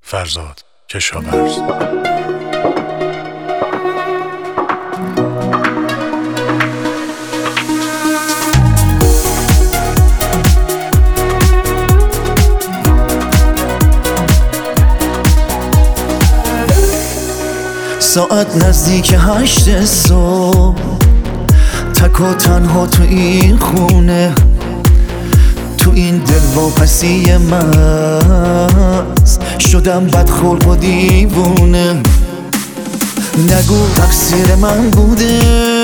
فرزاد کشاورز. ساعت نزدیک 8 صبح، تک و تنها تو این خونه، تو این دلواپسی مست شدم بدخلق و دیوونه. نگو تقصیر من بوده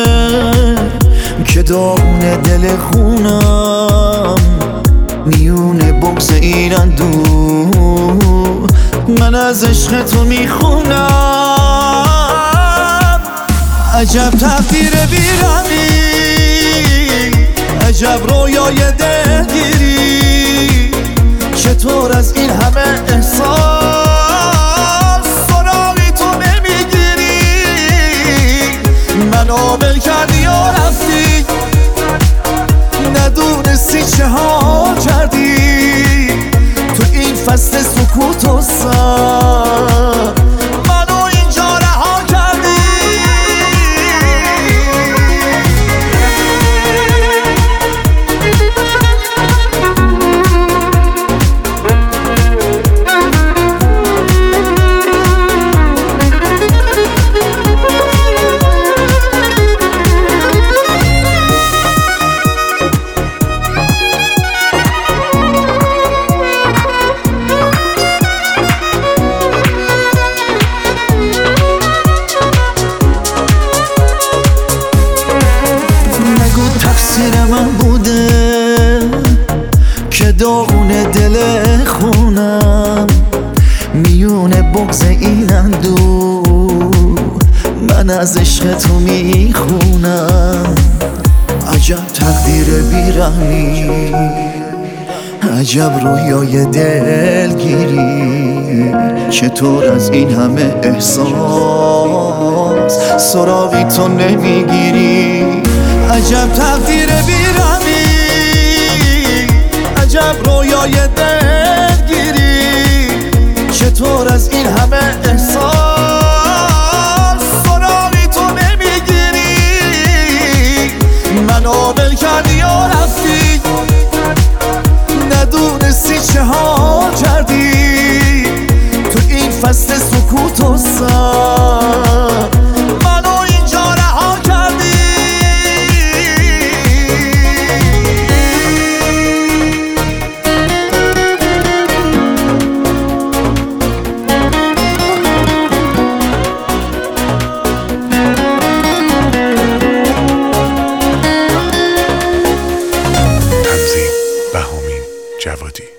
که داغون دل خونم، میونه بغض این اندوه من از عشق تو میخونم. عجب تقدیر بیرمی، عجب رویای دلگیری، چطور از این همه احساس سراغی تو نمیگیری؟ منو ول کردی و رفتی، ندونستی چه ها کردی تو این فصل سکوت و سر، منو اینجا رها کردی. تقصیر من بوده که داغون دل خونم، میونه بغض این اندوه من از عشق تو میخونم. عجب تقدیر بیرحمی، عجب رویای دلگیری، چطور از این همه احساس سراغی تو نمیگیری؟ عجب تقدیر بیرحمی، عجب رویای دلگیری، چطور از این همه احساس سراغی تو نمیگیری؟ منو ول کردی و رفتی، ندونستی چه ها کردی تو این فصل سکوت و سر، منو اینجا رها کردی. بهامین جوادی.